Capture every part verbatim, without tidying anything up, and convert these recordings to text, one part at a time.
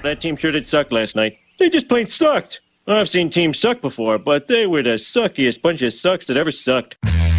That team sure did suck last night. They just plain sucked. I've seen teams suck before, but they were the suckiest bunch of sucks that ever sucked.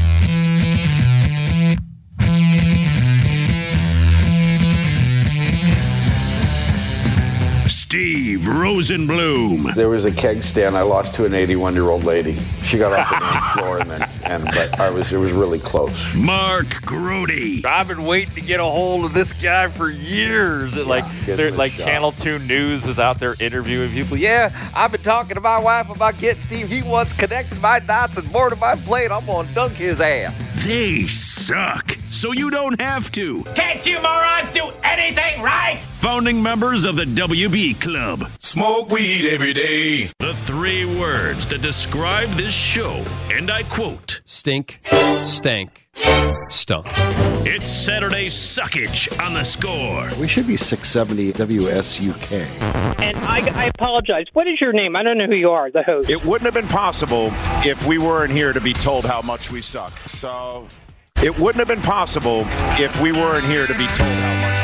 Steve Rosenbloom. There was a keg stand I lost to an eighty-one-year-old lady. She got off the dance floor, and then, and but I was, it was really close. Mark Grody. I've been waiting to get a hold of this guy for years. It, like, Yeah, they're, like shot. Channel two News is out there interviewing people. Yeah, I've been talking to my wife about getting Steve. He wants connected my dots and more to my plate. I'm going to dunk his ass. They suck, so you don't have to. Can't you morons do anything right? Founding members of the W B Club. Smoke weed every day. The three words that describe this show, and I quote, Stink, stank, stunk. it's Saturday Suckage on the Score. We should be six seventy W S U K. And I, I apologize. What is your name? I don't know who you are, the host. It wouldn't have been possible if we weren't here to be told how much we suck. So it wouldn't have been possible if we weren't here to be told how much we suck.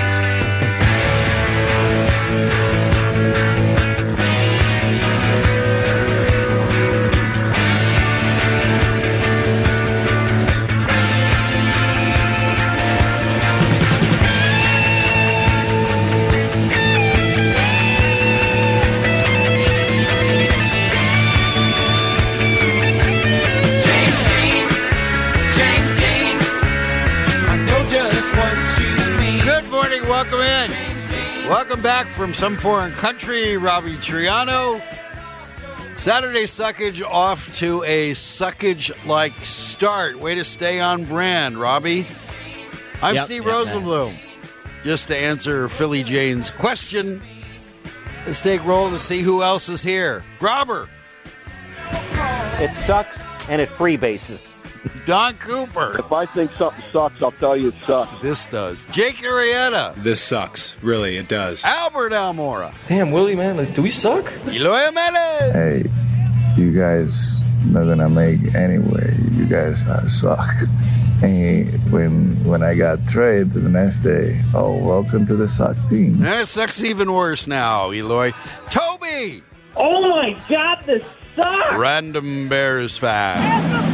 Welcome in. Welcome back from some foreign country, Robbie Triano. Saturday Suckage off to a Suckage-like start. Way to stay on brand, Robbie. I'm Yep, Steve yep, Rosenbloom. Just to answer Philly Jane's question, let's take roll to see who else is here. Grobber. It sucks and it freebases. Don Cooper. If I think something sucks, I'll tell you it sucks. This does. Jake Arrieta. This sucks. Really, it does. Albert Almora. Damn, Willie, man, like, do we suck? Eloy Melez. Hey, you guys not gonna make anyway. You guys uh, suck. And when when I got traded the next day, oh, welcome to the suck team. And it sucks even worse now, Eloy. Toby. Oh my God, this sucks. Random Bears fan.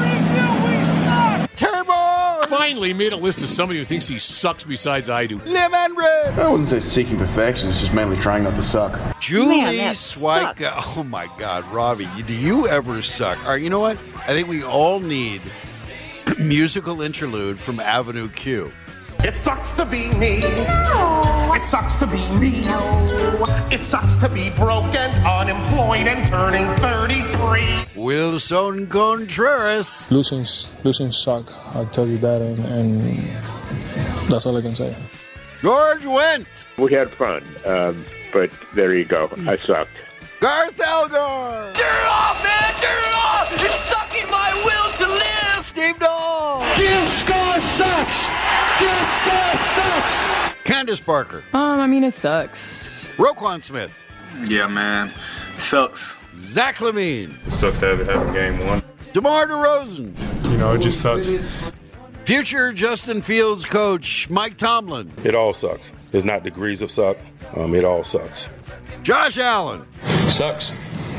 Turbo! Finally made a list of somebody who thinks he sucks besides I do. Lemon Red! I wouldn't say seeking perfection. It's just mainly trying not to suck. Julie Man, Swyka. Oh, my God, Robbie, do you ever suck? All right, you know what? I think we all need a musical interlude from Avenue Q. It sucks to be me. It sucks to be me. It sucks to be broken, unemployed, and turning thirty-three. Wilson Contreras. Losing, losing suck. I'll tell you that, and, and that's all I can say. George Wendt. We had fun, um, but there you go. I sucked. Garth Elgar. Turn it off, man! Turn it off! It's sucking my will to live! Steve Dahl. Disco sucks! Disco sucks! Candace Parker. Um, I mean, it sucks. Roquan Smith. Yeah, man. Sucks. Zach Lamine. It sucks to have it happen game one. DeMar DeRozan. You know, it just sucks. Future Justin Fields coach Mike Tomlin. It all sucks. There's not degrees of suck. Um, it all sucks. Josh Allen. Sucks.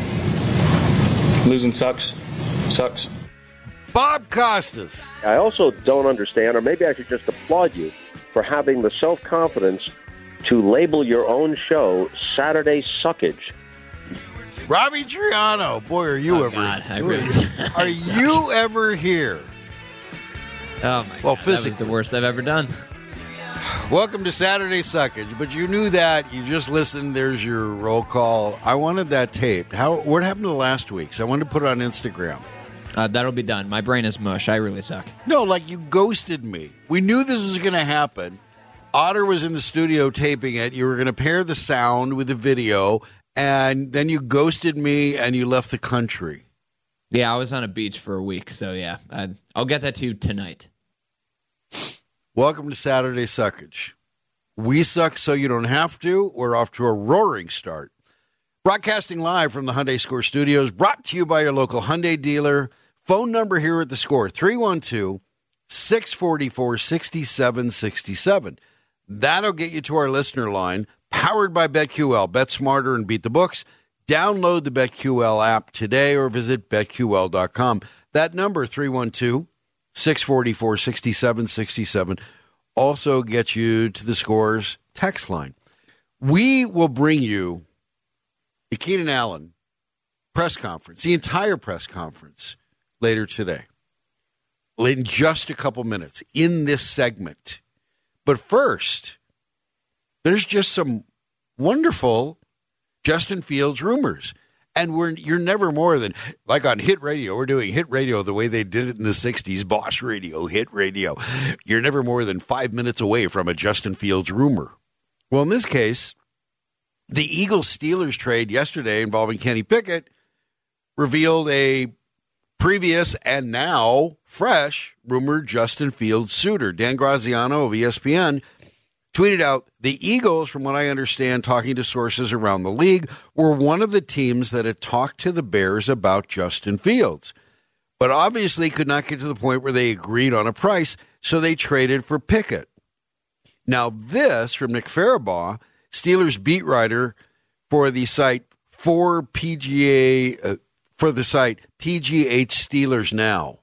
Losing sucks. Sucks. Bob Costas. I also don't understand, or maybe I should just applaud you for having the self-confidence to label your own show Saturday Suckage. Robbie Triano. Boy, are you oh, ever God, I really, Are you ever here? Oh, my well, God. physically. That was the worst I've ever done. Welcome to Saturday Suckage, but you knew that. You just listened. There's your roll call. I wanted that taped. How? What happened to last week's? I wanted to put it on Instagram. Uh, that'll be done. My brain is mush. I really suck. No, like you ghosted me. We knew this was going to happen. Otter was in the studio taping it. You were going to pair the sound with the video, and then you ghosted me and you left the country. Yeah, I was on a beach for a week, so yeah. I, I'll get that to you tonight. Welcome to Saturday Suckage. We suck so you don't have to. We're off to a roaring start. Broadcasting live from the Hyundai Score Studios, brought to you by your local Hyundai dealer. Phone number here at the Score, three one two, six four four, six seven six seven. That'll get you to our listener line. powered by BetQL. Bet smarter and beat the books. Download the BetQL app today or visit bet Q L dot com. That number, three one two, six four four, six seven six seven, also gets you to the Scores text line. We will bring you the Keenan Allen press conference, the entire press conference, later today. In just a couple minutes in this segment. But first, there's just some wonderful Justin Fields rumors. And we're you're never more than, like on hit radio, we're doing hit radio the way they did it in the sixties, Boss Radio, hit radio. You're never more than five minutes away from a Justin Fields rumor. Well, in this case, the Eagles-Steelers trade yesterday involving Kenny Pickett revealed a previous and now fresh rumored Justin Fields suitor. Dan Graziano of E S P N tweeted out, the Eagles, from what I understand, talking to sources around the league, were one of the teams that had talked to the Bears about Justin Fields, but obviously could not get to the point where they agreed on a price, so they traded for Pickett. Now this, from Nick Farabaugh, Steelers beat writer for the site for P G A, uh, for the site P G H Steelers Now.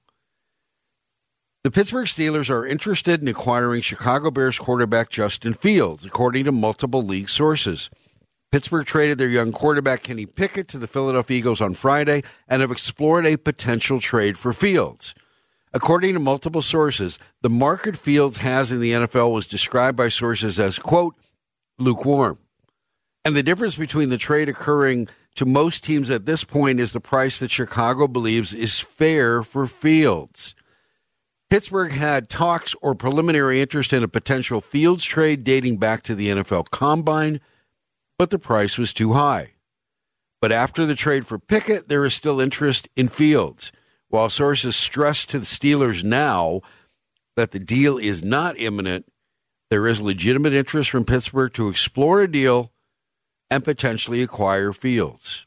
The Pittsburgh Steelers are interested in acquiring Chicago Bears quarterback Justin Fields, according to multiple league sources. Pittsburgh traded their young quarterback Kenny Pickett to the Philadelphia Eagles on Friday and have explored a potential trade for Fields. According to multiple sources, the market Fields has in the N F L was described by sources as, quote, lukewarm. And the difference between the trade occurring to most teams at this point is the price that Chicago believes is fair for Fields. Pittsburgh had talks or preliminary interest in a potential Fields trade dating back to the N F L Combine, but the price was too high. But after the trade for Pickett, there is still interest in Fields, while sources stress to the Steelers now that the deal is not imminent. There is legitimate interest from Pittsburgh to explore a deal and potentially acquire Fields.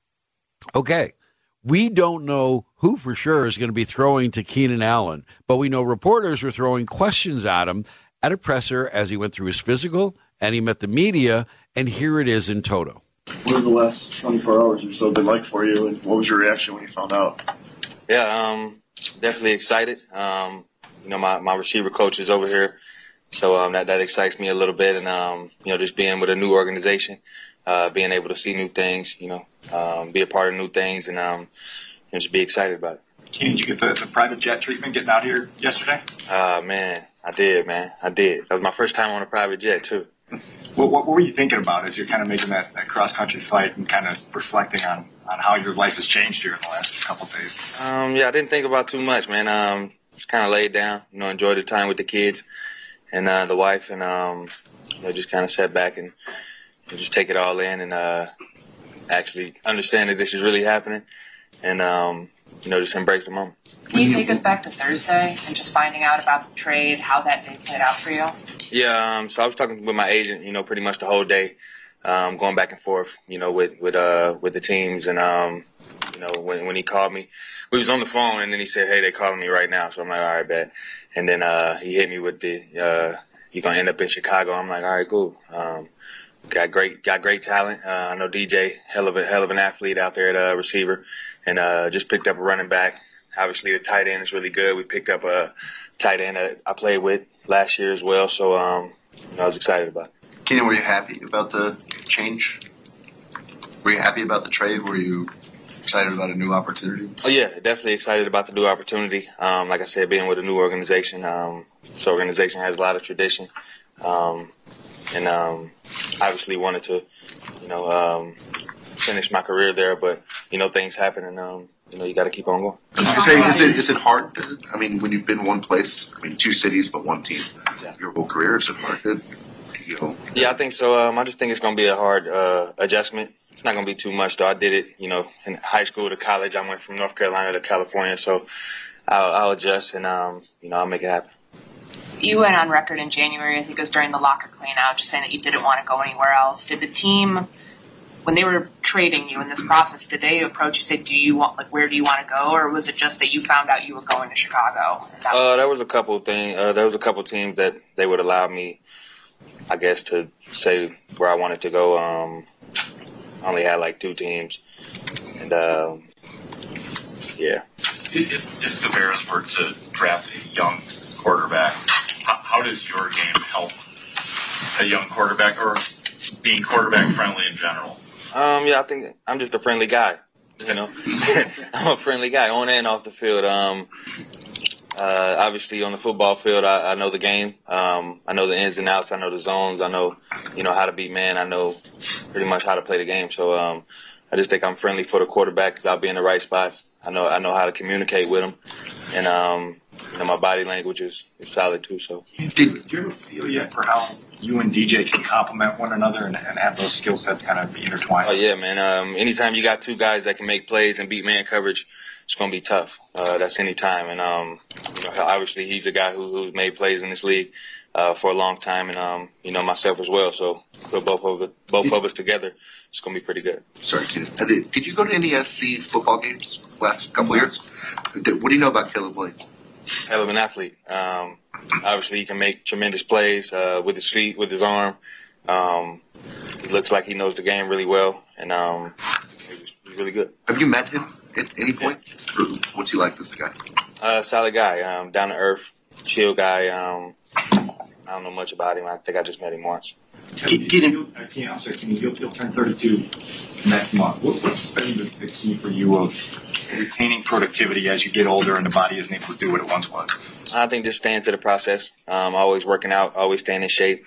Okay. We don't know who for sure is going to be throwing to Keenan Allen, but we know reporters were throwing questions at him at a presser as he went through his physical and he met the media, and here it is in toto. What have the last twenty-four hours or so been like for you, and what was your reaction when you found out? Yeah, um, definitely excited. Um, you know, my, my receiver coach is over here, so um, that, that excites me a little bit, and, um, you know, just being with a new organization. Uh, being able to see new things, you know, um, be a part of new things, and um, you know, just be excited about it. Keenan, did you get the, the private jet treatment getting out here yesterday? Uh, man, I did, man. I did. That was my first time on a private jet, too. What, what were you thinking about as you're kind of making that, that cross-country flight and kind of reflecting on, on how your life has changed here in the last couple of days? Um, yeah, I didn't think about too much, man. Um, just kind of laid down, you know, enjoyed the time with the kids and uh, the wife, and um, you know, just kind of sat back and just take it all in and uh, actually understand that this is really happening and, um, you know, just embrace the moment. Can you take us back to Thursday and just finding out about the trade, how that day played out for you? Yeah, um, so I was talking with my agent, you know, pretty much the whole day, um, going back and forth, you know, with with uh, with the teams. And, um, you know, when when he called me, we was on the phone, and then he said, hey, they're calling me right now. So I'm like, all right, bet. And then uh, he hit me with the, uh, you're going to end up in Chicago. I'm like, all right, cool. Um, Got great, got great talent. Uh, I know D J, hell of a hell of an athlete out there at uh, receiver, and uh, just picked up a running back. Obviously, the tight end is really good. We picked up a tight end that I played with last year as well, so um, you know, I was excited about it. Keenan, were you happy about the change? Were you happy about the trade? Were you excited about a new opportunity? Oh yeah, definitely excited about the new opportunity. Um, like I said, being with a new organization, um, this organization has a lot of tradition. Um, And um, obviously wanted to, you know, um, finish my career there. But, you know, things happen, and, um, you know, you got to keep on going. You say, is it, is it hard? To, I mean, when you've been one place, I mean, two cities, but one team, yeah. Your whole career, is it hard to, you know? Yeah, I think so. Um, I just think it's going to be a hard uh, adjustment. It's not going to be too much, though. I did it, you know, in high school to college. I went from North Carolina to California. So I'll, I'll adjust, and, um, you know, I'll make it happen. You went on record in January, I think it was during the locker cleanout, just saying that you didn't want to go anywhere else. Did the team, when they were trading you in this process, did they approach you and say, do you want, like, where do you want to go? Or was it just that you found out you were going to Chicago? Uh, there was a couple of things, uh, there was a couple of teams that they would allow me I guess to say where I wanted to go, um, I only had like two teams, and um, yeah. If, if the Bears were to draft a young quarterback, how, how does your game help a young quarterback or being quarterback friendly in general? Um, yeah, I think I'm just a friendly guy. You know, I'm a friendly guy on and off the field. Um, uh, obviously on the football field, I, I know the game. Um, I know the ins and outs. I know the zones. I know, you know, how to beat man. I know pretty much how to play the game. So, um, I just think I'm friendly for the quarterback because I'll be in the right spots. I know I know how to communicate with him, and um, you know, my body language is, is solid too. So, did, did you ever feel yet for how you and D J can complement one another and, and have those skill sets kind of be intertwined? Oh yeah, man. Um, anytime you got two guys that can make plays and beat man coverage, it's gonna be tough. Uh, that's any time, and um, you know, obviously he's a guy who, who's made plays in this league uh, for a long time, and um, you know, myself as well. So put both of us, both of us together, it's gonna be pretty good. Sorry, did, did you go to any S C football games last couple of years? What do you know about Caleb Williams? Hell of an athlete. Um, obviously, he can make tremendous plays uh, with his feet, with his arm. Um, he looks like he knows the game really well, and um, he's, he's really good. Have you met him at any point? Yeah. What's he like as a guy? Uh, solid guy, um, down to earth, chill guy. Um, I don't know much about him. I think I just met him once. Get, get him. I can't. I'm sorry. Can you? You'll, you'll turn thirty-two next month. What, what's been the, the key for you of retaining productivity as you get older and the body isn't able to do what it once was? I think just staying to the process. Um, always working out. Always staying in shape.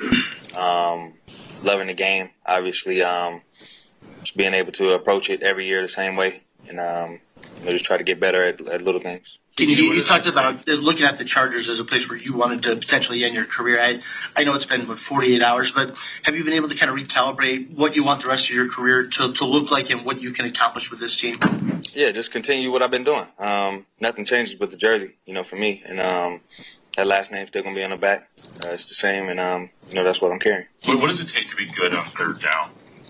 Um, loving the game. Obviously, um, just being able to approach it every year the same way, and um, you know, just try to get better at, at little things. You, you talked about looking at the Chargers as a place where you wanted to potentially end your career. I, I know it's been, what, forty-eight hours, but have you been able to kind of recalibrate what you want the rest of your career to, to look like and what you can accomplish with this team? Yeah, just continue what I've been doing. Um, nothing changes with the jersey, you know, for me. And um, that last name's still going to be on the back. Uh, it's the same, and, um, you know, that's what I'm carrying. What, what does it take to be good on third down?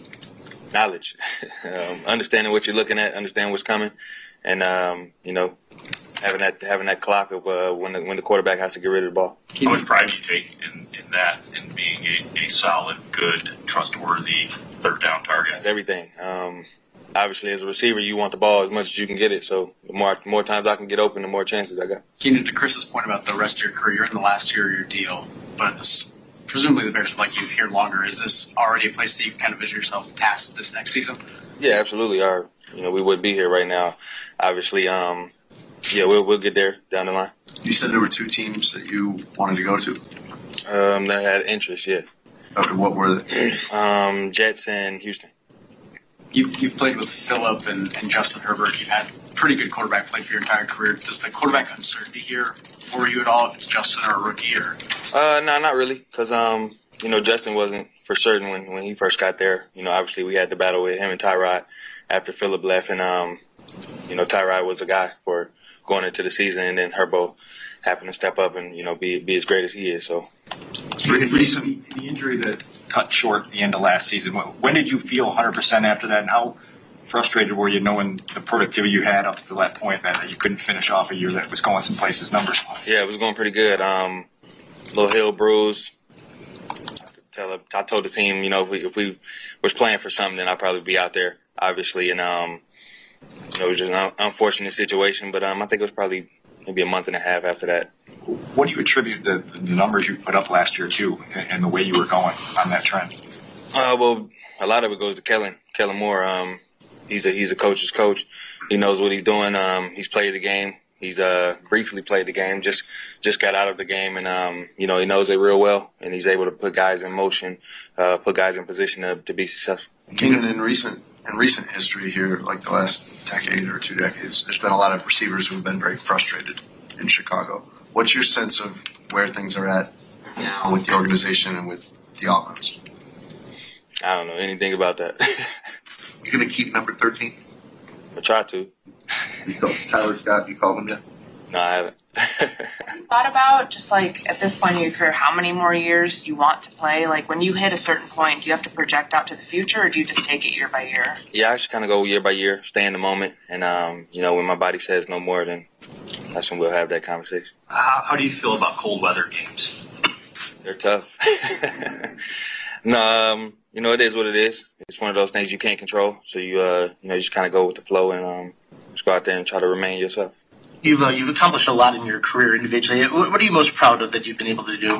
Knowledge. um, understanding what you're looking at, understanding what's coming, and, um, you know, having that having that clock of uh, when the when the quarterback has to get rid of the ball. How much pride do you take in, in that, in being a, a solid, good, trustworthy third down target? That's everything. Um, obviously, as a receiver, you want the ball as much as you can get it. So the more the more times I can get open, the more chances I got. Keenan, to Chris's point about the rest of your career, you're in the last year of your deal, but presumably the Bears would like you here longer. Is this already a place that you can kind of vision yourself past this next season? Yeah, absolutely. Our, you know, we would be here right now. Obviously, um, yeah, we'll we'll get there down the line. You said there were two teams that you wanted to go to. Um, that had interest, yeah. Okay, what were they? Um, Jets and Houston. You've you've played with Phillip and, and Justin Herbert. You've had pretty good quarterback play for your entire career. Does the quarterback uncertainty here worry you at all if it's Justin or a rookie? Or? Uh, no, not really, because um, you know, Justin wasn't for certain when, when he first got there. You know, obviously we had the battle with him and Tyrod after Phillip left, and um, you know, Tyrod was the guy for going into the season, and then Herbo happened to step up and, you know, be be as great as he is. So, recent the injury that cut short the end of last season. When did you feel one hundred percent after that, and how frustrated were you knowing the productivity you had up to that point that you couldn't finish off a year that was going some places numbers wise? Yeah, it was going pretty good. Um, little heel bruise. Tell I told the team, you know, if we if we was playing for something, then I'd probably be out there, obviously, and um. You know, it was just an unfortunate situation, but um, I think it was probably maybe a month and a half after that. What do you attribute the, the numbers you put up last year to, and, and the way you were going on that trend? Uh, well, a lot of it goes to Kellen, Kellen Moore. Um, he's a he's a coach's coach. He knows what he's doing. Um, he's played the game. He's uh briefly played the game. Just just got out of the game, and um, you know, he knows it real well, and he's able to put guys in motion, uh, put guys in position to, to be successful. Keenan, in recent in recent history here, like the last decade or two decades, there's been a lot of receivers who have been very frustrated in Chicago. What's your sense of where things are at now with the organization and with the offense? I don't know anything about that. You're going to keep number thirteen? I try to. You call, Tyler Scott, you called him yet? No, I haven't. Have you thought about, just like at this point in your career, how many more years you want to play? Like when you hit a certain point, do you have to project out to the future, or do you just take it year by year? Yeah, I just kind of go year by year, stay in the moment, and um, you know, when my body says no more, then that's when we'll have that conversation. How, how do you feel about cold weather games? They're tough. no, um, you know, it is what it is. It's one of those things you can't control. So you, uh, you know, you just kind of go with the flow and um, just go out there and try to remain yourself. You've uh, you've accomplished a lot in your career individually. What, what are you most proud of that you've been able to do?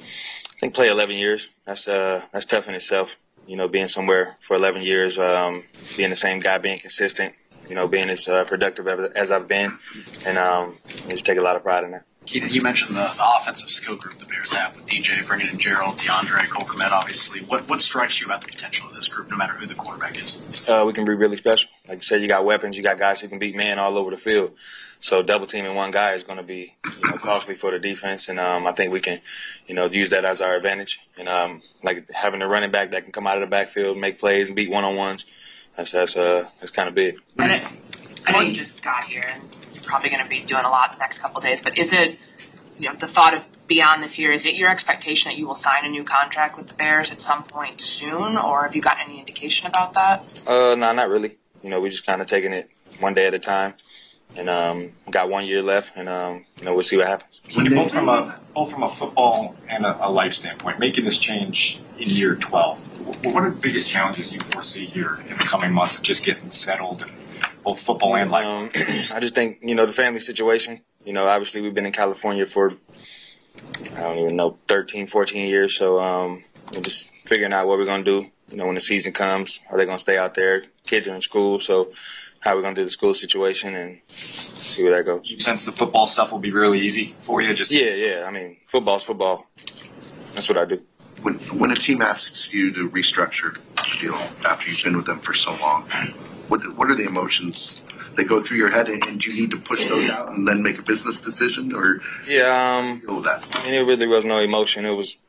I think play eleven years. That's uh, that's tough in itself. You know, being somewhere for eleven years, um, being the same guy, being consistent. You know, being as uh, productive as I've been, and um, I just take a lot of pride in that. Keaton, you mentioned the, the offensive skill group the Bears have with D J, bringing in Gerald, DeAndre, Cole Kmet, obviously. What what strikes you about the potential of this group, no matter who the quarterback is? Uh, we can be really special. Like you said, you got weapons, you got guys who can beat man all over the field. So double teaming one guy is going to be you know, costly for the defense, and um, I think we can, you know, use that as our advantage. And um, like having a running back that can come out of the backfield, make plays, and beat one on ones. That's that's uh that's kind of big. And it, I know you just got here, and you're probably going to be doing a lot the next couple of days. But is it, you know, the thought of beyond this year? Is it your expectation that you will sign a new contract with the Bears at some point soon, or have you gotten any indication about that? Uh, no, not really. You know, we're just kind of taking it one day at a time, and um, got one year left, and um, you know, we'll see what happens. When you both from a both from a football and a, a life standpoint, making this change in year twelve, what are the biggest challenges you foresee here in the coming months of just getting settled, in both football and life? Um, I just think you know the family situation. You know, obviously we've been in California for I don't even know thirteen, fourteen years, so um, we're just figuring out what we're gonna do. You know, when the season comes, are they gonna stay out there? Kids are in school, so how we're gonna do the school situation and see where that goes. You sense the football stuff will be really easy for you? Just yeah, yeah. I mean, football's football. That's what I do. When when a team asks you to restructure a deal after you've been with them for so long, what what are the emotions that go through your head, and do you need to push those out and then make a business decision, or yeah, um, deal with that? I mean, it really was no emotion. It was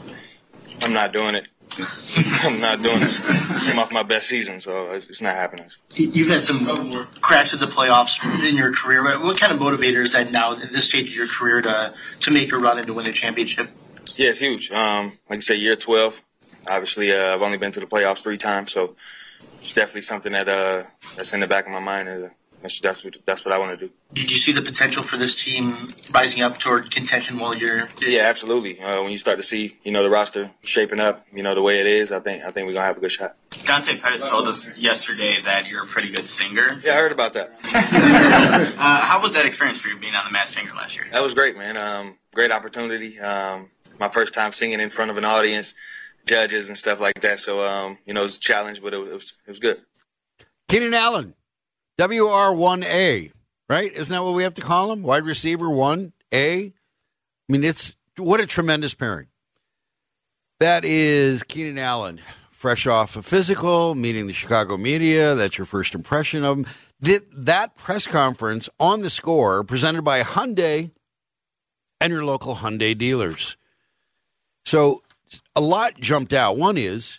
I'm not doing it. I'm not doing it. Came off my best season, so it's, it's not happening. You've had some cracks at the playoffs in your career. What kind of motivator is that now at this stage of your career to to make a run and to win a championship? Yeah, it's huge. Um, like I said, year twelve. Obviously, uh, I've only been to the playoffs three times, so it's definitely something that uh, that's in the back of my mind. Uh, that's that's what, that's what I want to do. Did you see the potential for this team rising up toward contention while you're? Yeah, absolutely. Uh, when you start to see, you know, the roster shaping up, you know, the way it is, I think I think we're gonna have a good shot. Dante Pettis told us yesterday that you're a pretty good singer. Yeah, I heard about that. uh, how was that experience for you being on The Masked Singer last year? That was great, man. Um, great opportunity. Um, my first time singing in front of an audience, judges and stuff like that. So, um, you know, it was a challenge, but it was it was good. Keenan Allen, W R one A, right? Isn't that what we have to call him? Wide receiver one A. I mean, it's what a tremendous pairing. That is Keenan Allen, fresh off a physical, meeting the Chicago media. That's your first impression of him. That, that press conference on The Score, presented by Hyundai and your local Hyundai dealers. So a lot jumped out. One is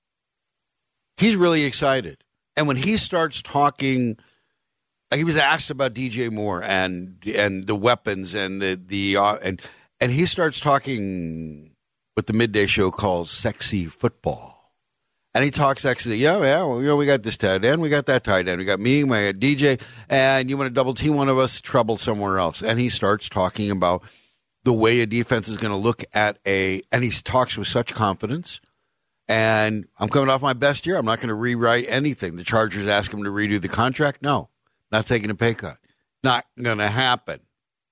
he's really excited. And when he starts talking, he was asked about D J Moore and and the weapons and the the uh, and and he starts talking what the midday show calls sexy football. And he talks sexy. Yeah, yeah. Well, you know, we got this tight end, we got that tight end, we got me, my D J, and you want to double team one of us, trouble somewhere else. And he starts talking about the way a defense is going to look at a, and he talks with such confidence. And I'm coming off my best year. I'm not going to rewrite anything. The Chargers ask him to redo the contract. No, not taking a pay cut. Not going to happen.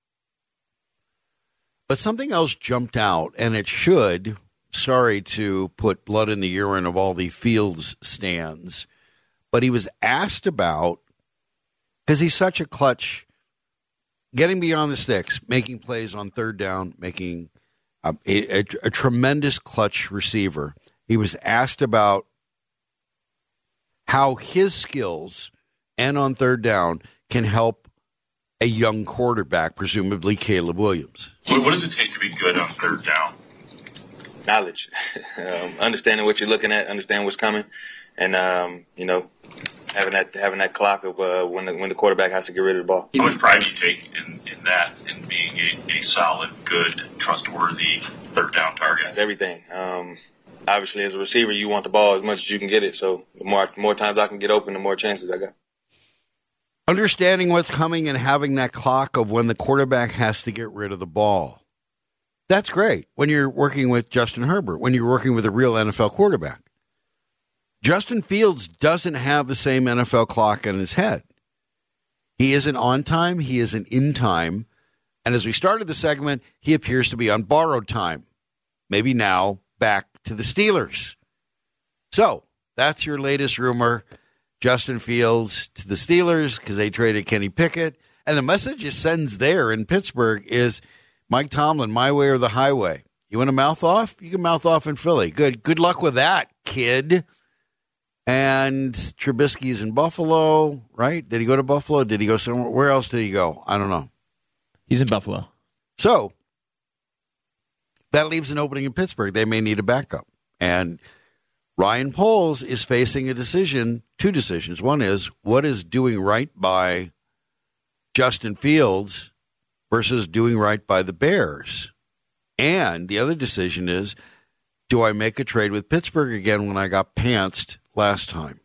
But something else jumped out, and it should, sorry to put blood in the urine of all the Fields stands, but he was asked about, because he's such a clutch, getting beyond the sticks, making plays on third down, making a, a, a tremendous clutch receiver. He was asked about how his skills and on third down can help a young quarterback, presumably Caleb Williams. What, what does it take to be good on third down? Knowledge, um, understanding what you're looking at, understanding what's coming, and um, you know, having that having that clock of uh, when the when the quarterback has to get rid of the ball. How much pride do you take in, in that, in being a, a solid, good, trustworthy third down target? That's everything. Um, obviously, as a receiver, you want the ball as much as you can get it. So the more the more times I can get open, the more chances I got. Understanding what's coming and having that clock of when the quarterback has to get rid of the ball. That's great when you're working with Justin Herbert, when you're working with a real N F L quarterback. Justin Fields doesn't have the same N F L clock in his head. He isn't on time. He isn't in time. And as we started the segment, he appears to be on borrowed time. Maybe now back to the Steelers. So that's your latest rumor. Justin Fields to the Steelers because they traded Kenny Pickett. And the message it sends there in Pittsburgh is, Mike Tomlin, my way or the highway. You want to mouth off? You can mouth off in Philly. Good. Good luck with that, kid. And Trubisky's in Buffalo, right? Did he go to Buffalo? Did he go somewhere? Where else did he go? I don't know. He's in Buffalo. So that leaves an opening in Pittsburgh. They may need a backup. And Ryan Poles is facing a decision, two decisions. One is, what is doing right by Justin Fields versus doing right by the Bears? And the other decision is, do I make a trade with Pittsburgh again when I got pantsed last time?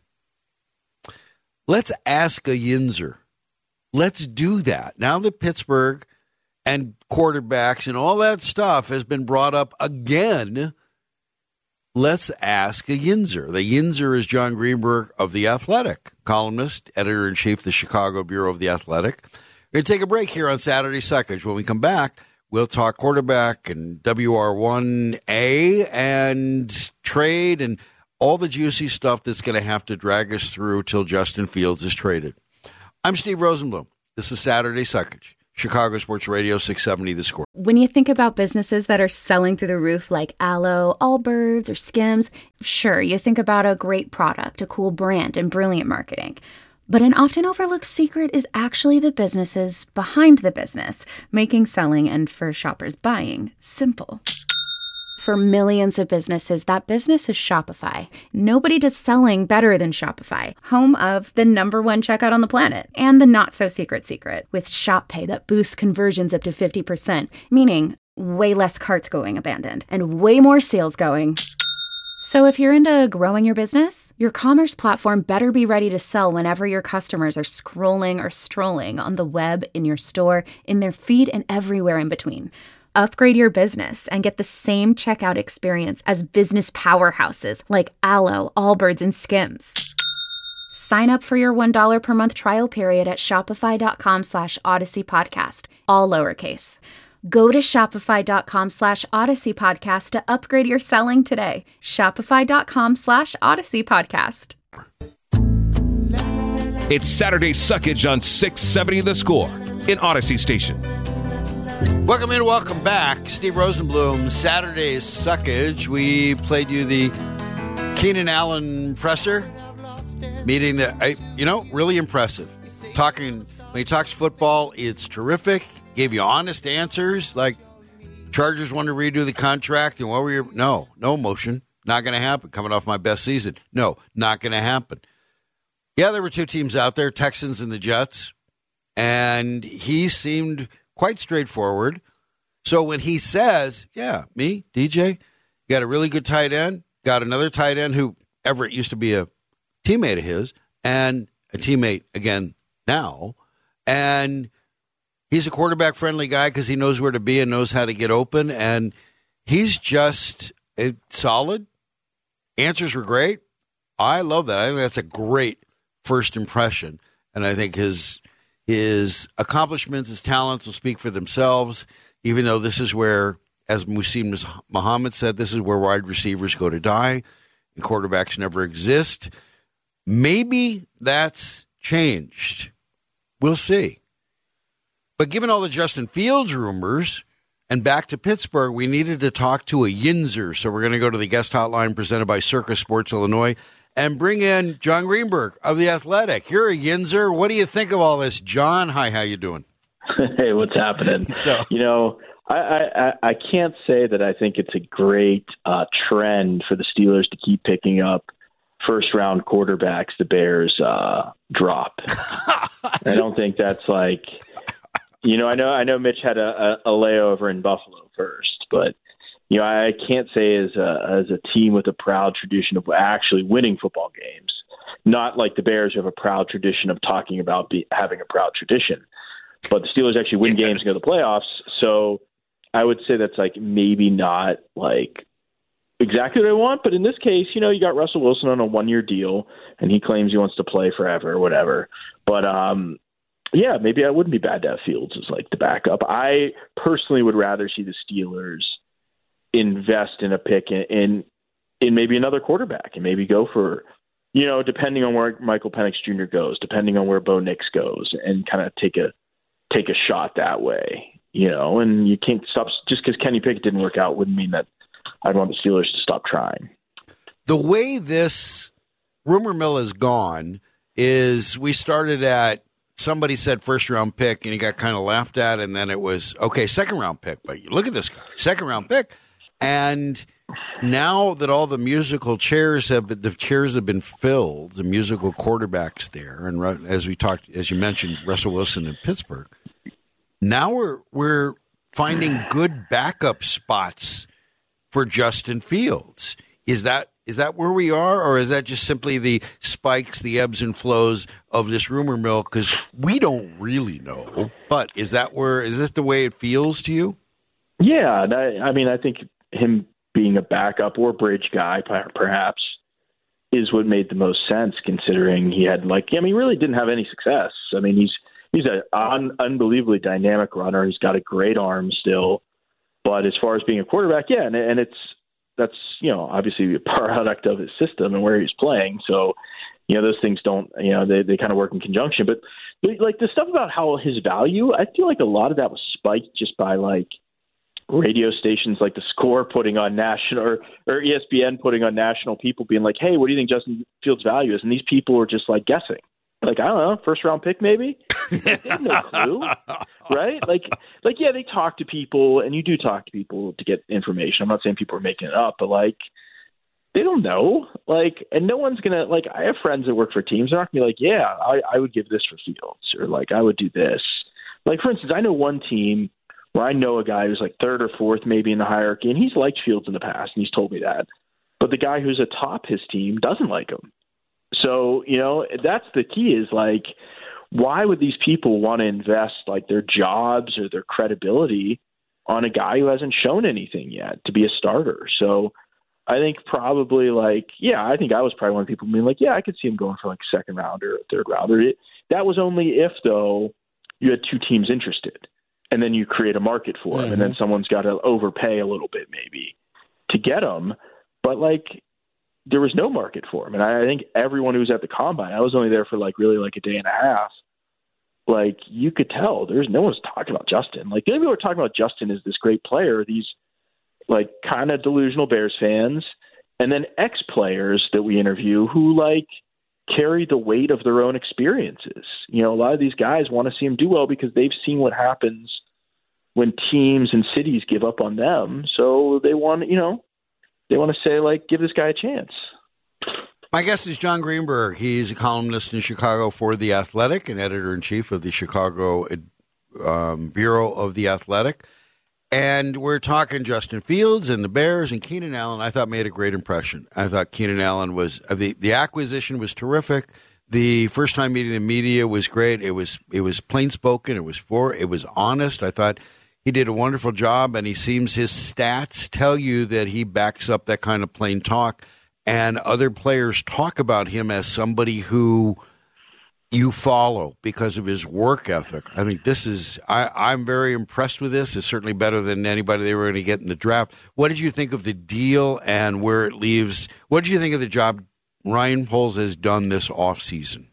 Let's ask a Yinzer. Let's do that. Now that Pittsburgh and quarterbacks and all that stuff has been brought up again, let's ask a Yinzer. The Yinzer is John Greenberg of The Athletic, columnist, editor-in-chief of the Chicago Bureau of The Athletic. We're going to take a break here on Saturday Suckage. When we come back, we'll talk quarterback and W R one A and trade and all the juicy stuff that's going to have to drag us through till Justin Fields is traded. I'm Steve Rosenblum. This is Saturday Suckage, Chicago Sports Radio six seventy The Score. When you think about businesses that are selling through the roof like Aloe, Allbirds, or Skims, sure, you think about a great product, a cool brand, and brilliant marketing. But an often overlooked secret is actually the businesses behind the business, making selling and, for shoppers, buying simple. For millions of businesses, that business is Shopify. Nobody does selling better than Shopify, home of the number one checkout on the planet and the not-so-secret secret with Shop Pay that boosts conversions up to fifty percent, meaning way less carts going abandoned and way more sales going. So if you're into growing your business, your commerce platform better be ready to sell whenever your customers are scrolling or strolling on the web, in your store, in their feed, and everywhere in between. Upgrade your business and get the same checkout experience as business powerhouses like Aloe, Allbirds, and Skims. Sign up for your one dollar per month trial period at shopify.com slash Odyssey Podcast, all lowercase. Go to shopify.com slash Odyssey Podcast to upgrade your selling today. Shopify.com slash Odyssey Podcast. It's Saturday Suckage on six seventy The Score in Odyssey Station. Welcome in, welcome back. Steve Rosenblum, Saturday's Suckage. We played you the Keenan Allen presser meeting that, you know, really impressive. Talking, when he talks football, it's terrific. Gave you honest answers, like Chargers wanted to redo the contract, and what were your, no, no emotion. Not going to happen. Coming off my best season. No, not going to happen. Yeah, there were two teams out there, Texans and the Jets, and he seemed quite straightforward. So when he says, yeah, me, D J, got a really good tight end, got another tight end who Everett used to be a teammate of his, and a teammate again now, and he's a quarterback-friendly guy because he knows where to be and knows how to get open, and he's just uh, solid. Answers were great. I love that. I think that's a great first impression, and I think his his accomplishments, his talents will speak for themselves, even though this is where, as Muhsin Muhammad said, this is where wide receivers go to die and quarterbacks never exist. Maybe that's changed. We'll see. But given all the Justin Fields rumors, and back to Pittsburgh, we needed to talk to a Yinzer. So we're going to go to the guest hotline presented by Circus Sports Illinois and bring in John Greenberg of The Athletic. You're a Yinzer. What do you think of all this, John? Hi, how you doing? Hey, what's happening? So, you know, I, I, I can't say that I think it's a great uh, trend for the Steelers to keep picking up first-round quarterbacks the Bears uh, drop. I don't think that's like... You know, I know I know Mitch had a, a, a layover in Buffalo first, but, you know, I can't say as a, as a team with a proud tradition of actually winning football games, not like the Bears have a proud tradition of talking about be, having a proud tradition, but the Steelers actually win yes. games and go to the playoffs. So I would say that's like maybe not like exactly what I want, but in this case, you know, you got Russell Wilson on a one-year deal, and he claims he wants to play forever or whatever. But um, yeah, maybe I wouldn't be bad to have Fields as like the backup. I personally would rather see the Steelers invest in a pick in in, in maybe another quarterback and maybe go for, you know, depending on where Michael Penix Junior goes, depending on where Bo Nix goes, and kind of take a take a shot that way, you know. And you can't stop just because Kenny Pickett didn't work out wouldn't mean that I'd want the Steelers to stop trying. The way this rumor mill has gone is we started at somebody said first round pick and he got kind of laughed at, and then it was okay second round pick. But you look at this guy, second round pick, and now that all the musical chairs have been, the chairs have been filled, the musical quarterbacks there, and as we talked, as you mentioned, Russell Wilson in Pittsburgh. Now we're we're finding good backup spots for Justin Fields. Is that is that where we are, or is that just simply the spikes, the ebbs and flows of this rumor mill? Because we don't really know. But is that where is this the way it feels to you? Yeah, I, I mean, I think him being a backup or bridge guy, perhaps, is what made the most sense, considering he had like I mean, he really didn't have any success. I mean, he's he's an un, unbelievably dynamic runner. He's got a great arm still. But as far as being a quarterback, yeah, and, and it's that's you know obviously a product of his system and where he's playing. So you know those things don't you know they, they kind of work in conjunction. But like the stuff about how his value, I feel like a lot of that was spiked just by like radio stations like The Score putting on national or, or E S P N putting on national people being like, hey, what do you think Justin Fields' value is? And these people were just like guessing. Like, I don't know, first round pick maybe? They have no clue, right? Like, like yeah, they talk to people, and you do talk to people to get information. I'm not saying people are making it up, but like, they don't know. Like, and no one's gonna like. I have friends that work for teams. They're not gonna be like, yeah, I, I would give this for Fields, or like, I would do this. Like, for instance, I know one team where I know a guy who's like third or fourth maybe in the hierarchy, and he's liked Fields in the past, and he's told me that. But the guy who's atop his team doesn't like him. So, you know, that's the key is like, why would these people want to invest like their jobs or their credibility on a guy who hasn't shown anything yet to be a starter? So I think probably like, yeah, I think I was probably one of the people being like, yeah, I could see him going for like second rounder or third rounder. It, that was only if, though, you had two teams interested and then you create a market for him, mm-hmm. and then someone's got to overpay a little bit maybe to get him. But like, there was no market for him. And I think everyone who was at the combine, I was only there for like really like a day and a half. Like you could tell there's no one's talking about Justin. Like the only people who are talking about Justin is this great player, these like kind of delusional Bears fans, and then ex players that we interview who like carry the weight of their own experiences. You know, a lot of these guys want to see him do well because they've seen what happens when teams and cities give up on them. So they want, you know, they want to say, like, give this guy a chance. My guest is John Greenberg. He's a columnist in Chicago for The Athletic and editor-in-chief of the Chicago um, Bureau of The Athletic. And we're talking Justin Fields and the Bears, and Keenan Allen, I thought, made a great impression. I thought Keenan Allen was – the the acquisition was terrific. The first time meeting the media was great. It was it was plain-spoken. It was for, it was honest. I thought – he did a wonderful job, and he seems his stats tell you that he backs up that kind of plain talk. And other players talk about him as somebody who you follow because of his work ethic. I think this is I, I'm very impressed with this. It's certainly better than anybody they were going to get in the draft. What did you think of the deal and where it leaves? What did you think of the job Ryan Poles has done this offseason?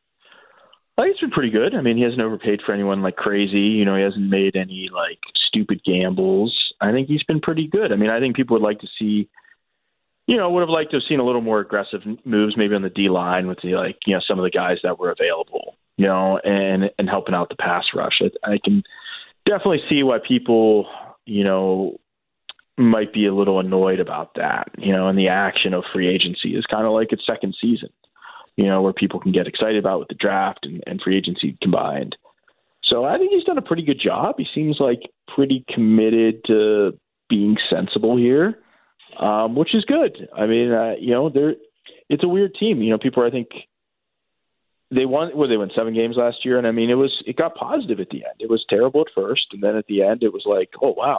I think it's been pretty good. I mean, he hasn't overpaid for anyone like crazy. You know, he hasn't made any like stupid gambles. I think he's been pretty good. I mean, I think people would like to see, you know, would have liked to have seen a little more aggressive moves maybe on the D line with the like, you know, some of the guys that were available, you know, and, and helping out the pass rush. I, I can definitely see why people, you know, might be a little annoyed about that, you know, and the action of free agency is kind of like its second season. You know, where people can get excited about with the draft and, and free agency combined. So I think he's done a pretty good job. He seems like pretty committed to being sensible here, um, which is good. I mean, uh, you know, they're it's a weird team. You know, people are, I think they won. Well, they won seven games last year, and I mean, it was it got positive at the end. It was terrible at first, and then at the end, it was like, oh wow, this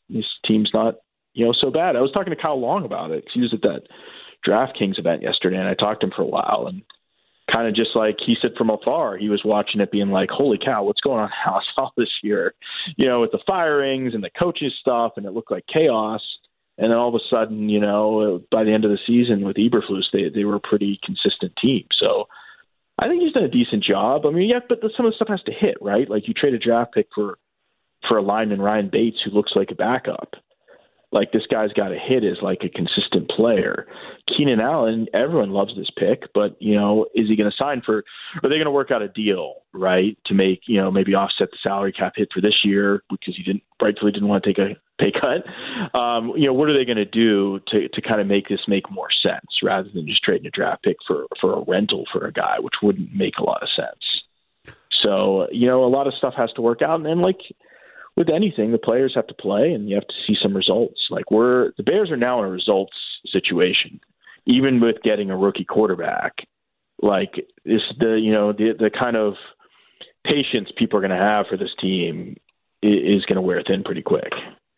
this team's not, you know, so bad. I was talking to Kyle Long about it because he was at that DraftKings event yesterday, and I talked to him for a while, and kind of just like he said from afar, he was watching it being like, holy cow, what's going on in House all this year, you know, with the firings and the coaches stuff, and it looked like chaos. And then all of a sudden, you know, by the end of the season with Eberflus, they they were a pretty consistent team. So I think he's done a decent job. I mean, yeah, but the, some of the stuff has to hit, right? Like you trade a draft pick for for a lineman, Ryan Bates, who looks like a backup. Like this guy's got to hit as like a consistent player. Keenan Allen, everyone loves this pick, but you know, is he going to sign for? Are they going to work out a deal, right, to make you know maybe offset the salary cap hit for this year because he didn't rightfully didn't want to take a pay cut? Um, you know, what are they going to do to to kind of make this make more sense rather than just trading a draft pick for for a rental for a guy, which wouldn't make a lot of sense. So you know, a lot of stuff has to work out, and then like. With anything, the players have to play, and you have to see some results. Like we're the Bears are now in a results situation, even with getting a rookie quarterback. Like this, the you know the the kind of patience people are going to have for this team is, is going to wear thin pretty quick.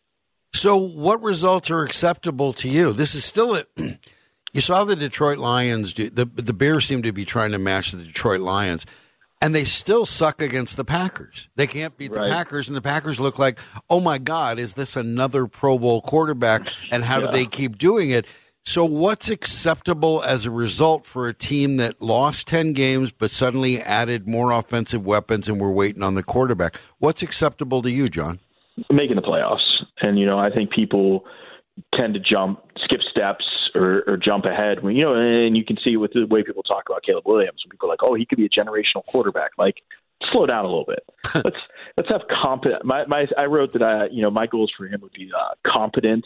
So, what results are acceptable to you? This is still a. You saw the Detroit Lions. Do, the the Bears seem to be trying to match the Detroit Lions. And they still suck against the Packers. They can't beat the right. Packers, and the Packers look like, oh, my God, is this another Pro Bowl quarterback, and how yeah. do they keep doing it? So what's acceptable as a result for a team that lost ten games but suddenly added more offensive weapons and we're waiting on the quarterback? What's acceptable to you, John? Making the playoffs. And, you know, I think people tend to jump, skip steps, Or, or jump ahead when you know, and you can see with the way people talk about Caleb Williams. When people are like, "Oh, he could be a generational quarterback." Like, slow down a little bit. let's let's have competent. My, my I wrote that I you know my goals for him would be uh, competent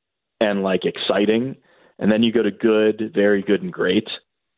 and like exciting, and then you go to good, very good, and great.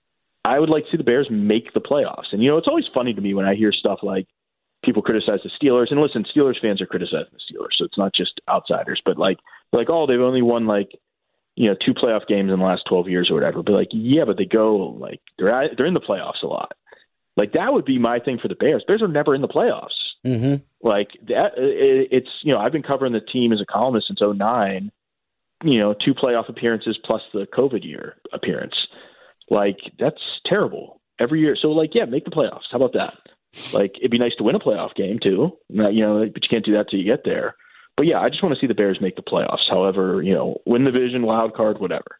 I would like to see the Bears make the playoffs, and you know, it's always funny to me when I hear stuff like people criticize the Steelers. And listen, Steelers fans are criticizing the Steelers, so it's not just outsiders, but like like oh, they've only won like. you know, two playoff games in the last twelve years or whatever. But like, yeah, but they go like they're at, they're in the playoffs a lot. Like that would be my thing for the Bears. Bears are never in the playoffs. Mm-hmm. Like that, it, it's you know, I've been covering the team as a columnist since oh nine. You know, two playoff appearances plus the COVID year appearance. Like that's terrible every year. So like, yeah, make the playoffs. How about that? Like it'd be nice to win a playoff game too. Not, you know, but you can't do that till you get there. But, yeah, I just want to see the Bears make the playoffs. However, you know, win the division, wild card, whatever.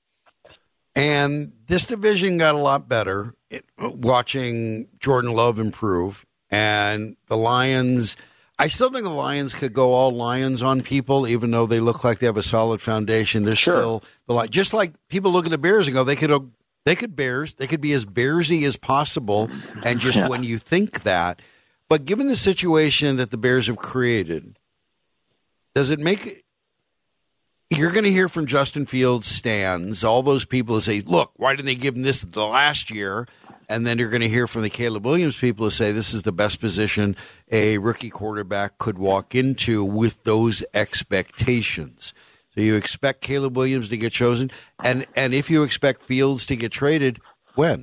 And this division got a lot better watching Jordan Love improve. And the Lions, I still think the Lions could go all Lions on people, even though they look like they have a solid foundation. They're sure. still the Lions. Just like people look at the Bears and go, they could they could Bears. They could be as Bearsy as possible. And just yeah. when you think that. But given the situation that the Bears have created, does it make it? You're going to hear from Justin Fields stands, all those people who say, look, why didn't they give him this the last year? And then you're going to hear from the Caleb Williams people who say this is the best position a rookie quarterback could walk into with those expectations. So you expect Caleb Williams to get chosen? And, and if you expect Fields to get traded, when?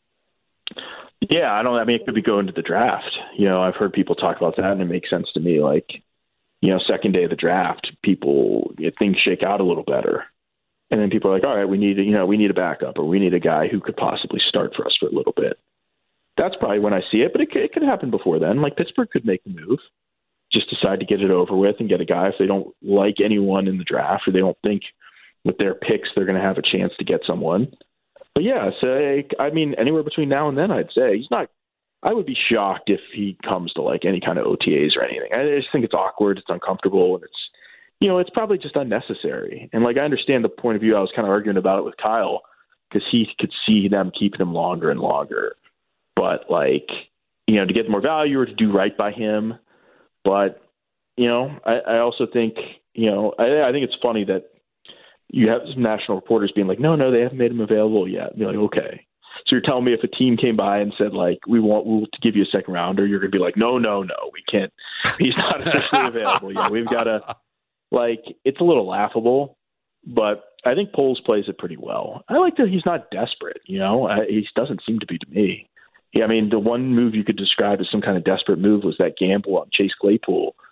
Yeah, I don't. I mean, it could be going to the draft. You know, I've heard people talk about that, and it makes sense to me. Like, you know, second day of the draft, people, you know, things shake out a little better. And then people are like, all right, we need, you know, we need a backup or we need a guy who could possibly start for us for a little bit. That's probably when I see it, but it could, it could happen before then. Like Pittsburgh could make the move, just decide to get it over with and get a guy if they don't like anyone in the draft or they don't think with their picks they're going to have a chance to get someone. But yeah, so I mean, anywhere between now and then, I'd say he's not. I would be shocked if he comes to like any kind of O T As or anything. I just think it's awkward, it's uncomfortable, and it's, you know, it's probably just unnecessary. And like I understand the point of view. I was kind of arguing about it with Kyle because he could see them keeping him longer and longer. But like, you know, to get more value or to do right by him. But you know, I, I also think, you know, I, I think it's funny that you have some national reporters being like, no, no, they haven't made him available yet. And you're like, okay. So you're telling me if a team came by and said, like, we want we'll to give you a second rounder, you're going to be like, no, no, no, we can't. He's not officially available yet. We've got to, like, it's a little laughable, but I think Poles plays it pretty well. I like that he's not desperate, you know. I, he doesn't seem to be to me. Yeah, I mean, the one move you could describe as some kind of desperate move was that gamble on Chase Claypool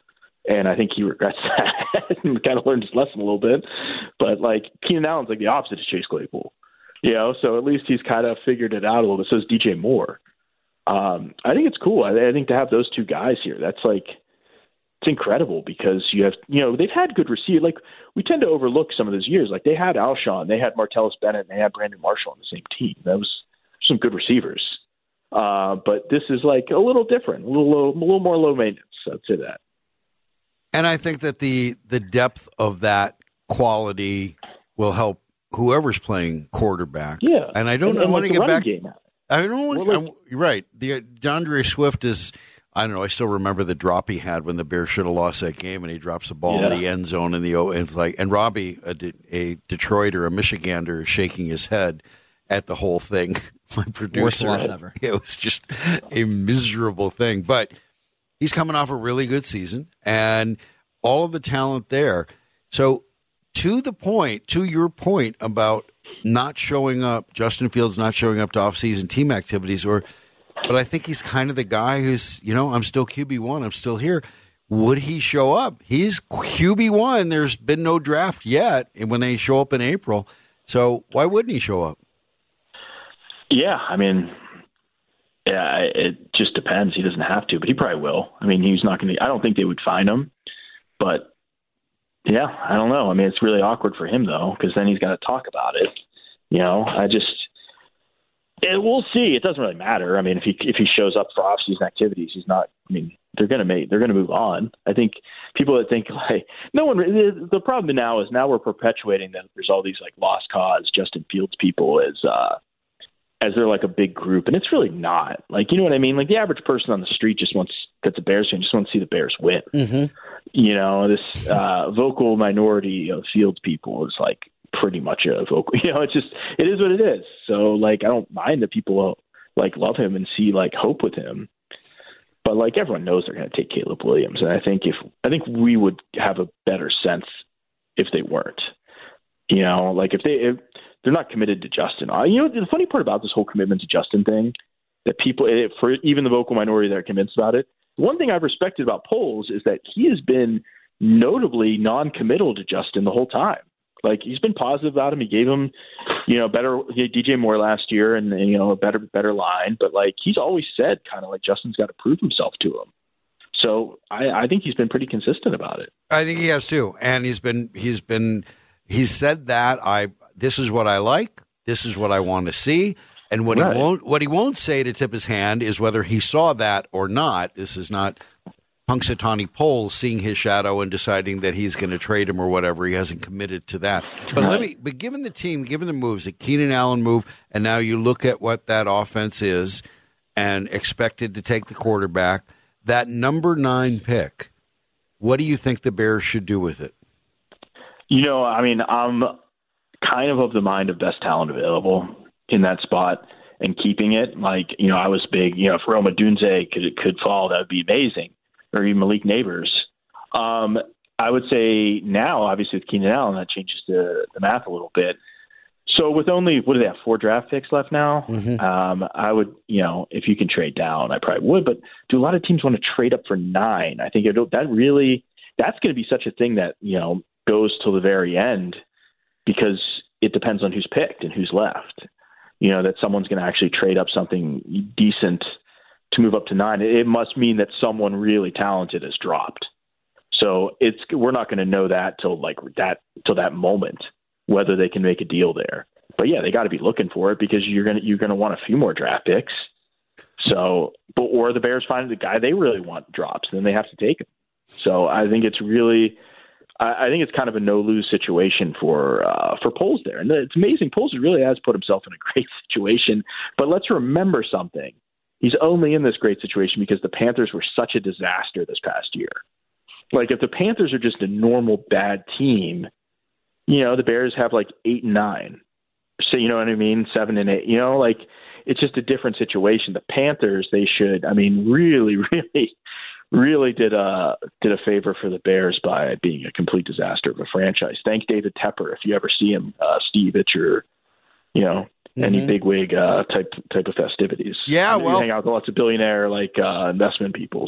And I think he regrets that and kind of learned his lesson a little bit. But, like, Keenan Allen's like the opposite of Chase Claypool. You know, so at least he's kind of figured it out a little bit. So is D J Moore. Um, I think it's cool. I, I think to have those two guys here, that's like – it's incredible because you have, you know, they've had good receivers. Like, we tend to overlook some of those years. Like, they had Alshon, they had Martellus Bennett, and they had Brandon Marshall on the same team. That was some good receivers. Uh, but this is like a little different, a little low, a little more low maintenance. I'd say that. And I think that the the depth of that quality will help whoever's playing quarterback. Yeah, and I don't and, know and when like to get back. Game. I don't want. Well, like, you're right. The DeAndre Swift is. I don't know. I still remember the drop he had when the Bears should have lost that game, and he drops the ball yeah. in the end zone in the O. And it's like, and Robbie, a, a Detroiter, a Michigander, is shaking his head at the whole thing. My producer, worst loss ever. It was just a miserable thing. But he's coming off a really good season, and all of the talent there. So, to the point, to your point about not showing up, Justin Fields not showing up to off-season team activities, or. But I think he's kind of the guy who's, you know, I'm still Q B one. I'm still here. Would he show up? He's Q B one. There's been no draft yet when they show up in April. So why wouldn't he show up? Yeah, I mean, yeah, it just depends. He doesn't have to, but he probably will. I mean, he's not going to – I don't think they would find him. But, yeah, I don't know. I mean, it's really awkward for him, though, because then he's got to talk about it. You know, I just – It, we'll see. It doesn't really matter. I mean, if he if he shows up for off-season activities, he's not. I mean, they're gonna make they're gonna move on. I think people that think like no one. The, the problem now is now we're perpetuating that there's all these like lost cause Justin Fields people as uh, as they're like a big group, and it's really not. Like, you know what I mean? Like the average person on the street just wants that's a Bears fan just wants to see the Bears win. Mm-hmm. You know, this uh, vocal minority of Fields people is like. Pretty much a vocal, you know, it's just, it is what it is. So like, I don't mind that people like love him and see like hope with him, but like everyone knows they're going to take Caleb Williams. And I think if, I think we would have a better sense if they weren't, you know, like if they, if they're not committed to Justin, I, you know, the funny part about this whole commitment to Justin thing that people, for even the vocal minority that are convinced about it, one thing I've respected about Poles is that he has been notably non-committal to Justin the whole time. Like he's been positive about him. He gave him, you know, better he had D J Moore last year, and, and you know a better better line. But like he's always said, kind of like Justin's got to prove himself to him. So I, I think he's been pretty consistent about it. I think he has too, and he's been he's been he's said that I this is what I like, this is what I want to see, and what right. he won't what he won't say to tip his hand is whether he saw that or not. This is not Punxsutawney Phal seeing his shadow and deciding that he's going to trade him or whatever. He hasn't committed to that. But let me. But given the team, given the moves, the Keenan Allen move, and now you look at what that offense is, and expected to take the quarterback, that number nine pick. What do you think the Bears should do with it? You know, I mean, I'm kind of of the mind of best talent available in that spot and keeping it. Like, you know, I was big. You know, if Rome Odunze could could fall, that would be amazing. Or even Malik Neighbors. Um, I would say now, obviously, with Keenan Allen, that changes the, the math a little bit. So with only, what do they have, four draft picks left now? Mm-hmm. Um, I would, you know, if you can trade down, I probably would. But do a lot of teams want to trade up for nine? I think it, that really, that's going to be such a thing that, you know, goes till the very end because it depends on who's picked and who's left. You know, that someone's going to actually trade up something decent to move up to nine. It must mean that someone really talented has dropped. So it's we're not going to know that till like that till that moment whether they can make a deal there. But yeah, they got to be looking for it because you're gonna you're gonna want a few more draft picks. So, but or the Bears find the guy they really want drops, then they have to take him. So I think it's really, I, I think it's kind of a no lose situation for uh, for Poles there, and it's amazing. Poles really has put himself in a great situation. But let's remember something. He's only in this great situation because the Panthers were such a disaster this past year. Like, if the Panthers are just a normal bad team, you know, the Bears have like eight and nine. So, you know what I mean? Seven and eight. You know, like, it's just a different situation. The Panthers, they should, I mean, really, really, really did a, did a favor for the Bears by being a complete disaster of a franchise. Thank David Tepper. If you ever see him, uh, Steve, at your, you know, any mm-hmm. bigwig uh, type type of festivities. Yeah, you well, hang out with lots of billionaire like uh, investment people. So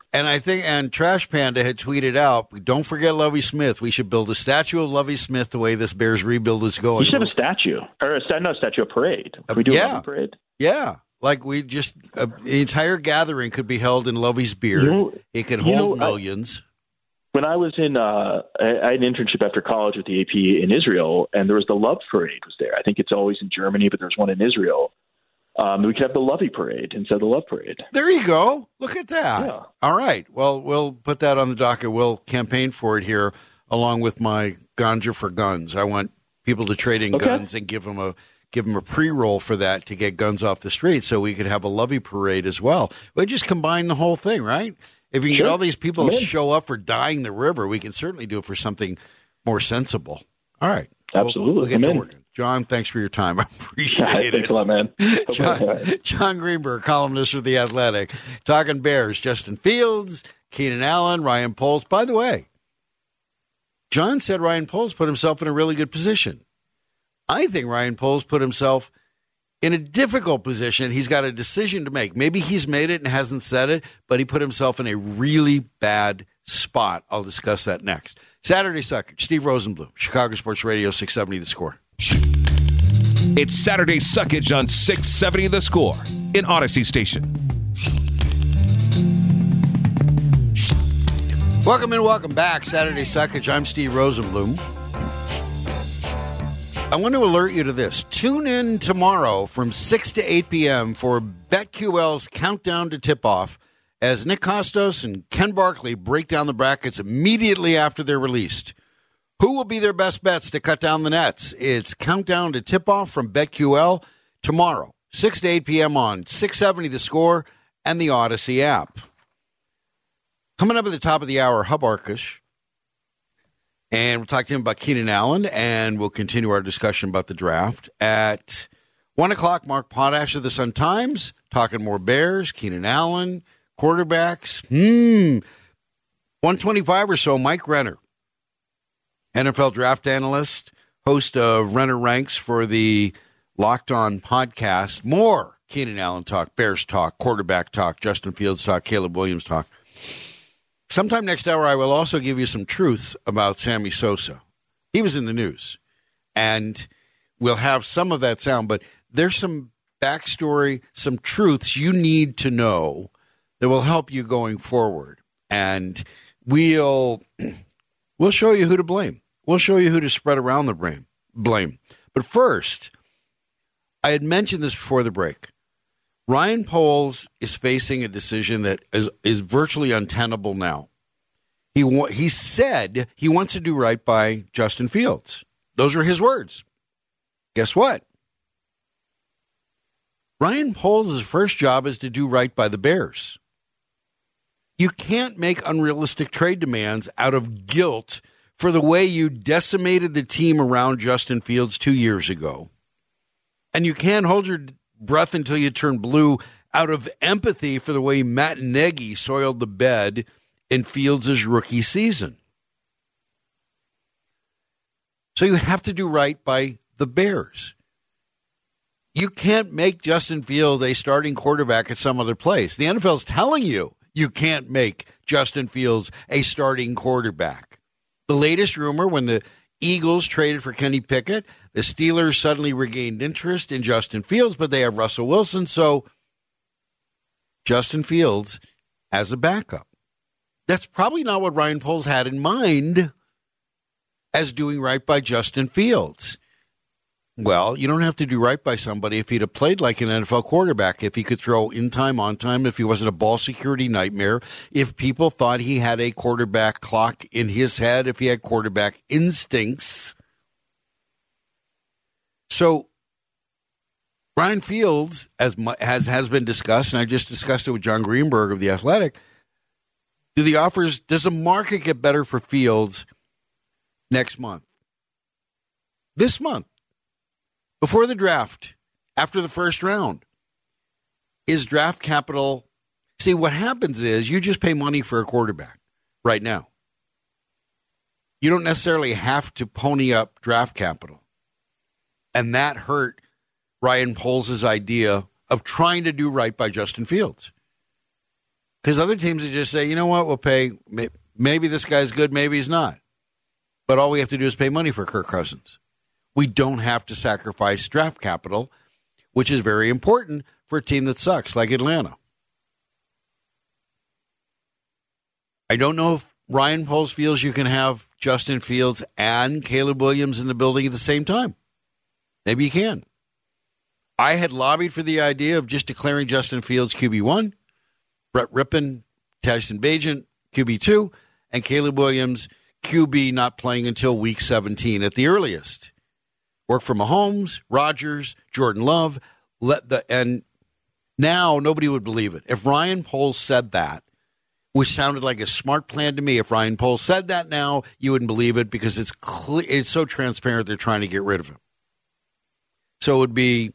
And I think, and Trash Panda had tweeted out, don't forget Lovie Smith. We should build a statue of Lovie Smith the way this Bears rebuild is going. You should have a statue, or a, not a statue, a parade. Can we do yeah. a parade? Yeah. Like we just, uh, the entire gathering could be held in Lovie's beard. You know, it could you hold know, millions. I, when I was in, uh, I, I had an internship after college with the A P in Israel, and there was the Love Parade was there. I think it's always in Germany, but there's one in Israel. Um, we could have the Lovey Parade instead of the Love Parade. There you go. Look at that. Yeah. All right. Well, we'll put that on the docket. We'll campaign for it here along with my Ganja for Guns. I want people to trade in okay. guns and give them a give them a pre-roll for that to get guns off the street so we could have a Lovey Parade as well. We just combine the whole thing, right? If we can sure. get all these people to Man. show up for dyeing the river, we can certainly do it for something more sensible. All right. Absolutely. We'll, we'll get I'm to in. work. John, thanks for your time. I appreciate Thanks it. Thanks a lot, man. John, John Greenberg, columnist for The Athletic, talking Bears. Justin Fields, Keenan Allen, Ryan Poles. By the way, John said Ryan Poles put himself in a really good position. I think Ryan Poles put himself in a difficult position. He's got a decision to make. Maybe he's made it and hasn't said it, but he put himself in a really bad spot. I'll discuss that next. Saturday Suckage, Steve Rosenblum, Chicago Sports Radio, six seventy The Score. It's Saturday Suckage on six seventy The Score in Odyssey Station. Welcome and welcome back. Saturday Suckage. I'm Steve Rosenblum. I want to alert you to this. Tune in tomorrow from six to eight p.m. for BetQL's Countdown to Tip-Off as Nick Costos and Ken Barkley break down the brackets immediately after they're released. Who will be their best bets to cut down the nets? It's Countdown to Tip-Off from BetQL tomorrow, six to eight p.m. on six seventy The Score and the Odyssey app. Coming up at the top of the hour, Hub Arkush. And we'll talk to him about Keenan Allen, and we'll continue our discussion about the draft. At one o'clock, Mark Potash of the Sun-Times, talking more Bears, Keenan Allen, quarterbacks. Hmm. one twenty-five or so, Mike Renner, N F L draft analyst, host of Renner Ranks for the Locked On podcast. More Keenan Allen talk, Bears talk, quarterback talk, Justin Fields talk, Caleb Williams talk. Sometime next hour, I will also give you some truths about Sammy Sosa. He was in the news, and we'll have some of that sound, but there's some backstory, some truths you need to know that will help you going forward. And we'll we'll show you who to blame. We'll show you who to spread around the blame. blame. But first, I had mentioned this before the break. Ryan Poles is facing a decision that is, is virtually untenable now. He wa- he said he wants to do right by Justin Fields. Those are his words. Guess what? Ryan Poles' first job is to do right by the Bears. You can't make unrealistic trade demands out of guilt for the way you decimated the team around Justin Fields two years ago. And you can't hold your breath until you turn blue out of empathy for the way Matt Nagy soiled the bed in Fields' rookie season. So you have to do right by the Bears. You can't make Justin Fields a starting quarterback at some other place. The N F L is telling you you can't make Justin Fields a starting quarterback. The latest rumor, when the Eagles traded for Kenny Pickett, the Steelers suddenly regained interest in Justin Fields, but they have Russell Wilson, so Justin Fields as a backup. That's probably not what Ryan Poles had in mind as doing right by Justin Fields. Well, you don't have to do right by somebody if he'd have played like an N F L quarterback, if he could throw in time, on time, if he wasn't a ball security nightmare, if people thought he had a quarterback clock in his head, if he had quarterback instincts. So Ryan Fields, as has, has been discussed, and I just discussed it with John Greenberg of The Athletic, do the offers, does the market get better for Fields next month? This month? Before the draft, after the first round, is draft capital. See, what happens is you just pay money for a quarterback right now. You don't necessarily have to pony up draft capital. And that hurt Ryan Poles' idea of trying to do right by Justin Fields. Because other teams would just say, you know what, we'll pay. Maybe this guy's good, maybe he's not. But all we have to do is pay money for Kirk Cousins. We don't have to sacrifice draft capital, which is very important for a team that sucks, like Atlanta. I don't know if Ryan Poles feels you can have Justin Fields and Caleb Williams in the building at the same time. Maybe you can. I had lobbied for the idea of just declaring Justin Fields Q B one, Brett Rippon, Tyson Bagent, Q B two, and Caleb Williams, Q B not playing until week seventeen at the earliest. Work for Mahomes, Rodgers, Jordan Love, let the and now nobody would believe it. If Ryan Poles said that, which sounded like a smart plan to me, if Ryan Poles said that now, you wouldn't believe it because it's clear, it's so transparent they're trying to get rid of him. So it would be,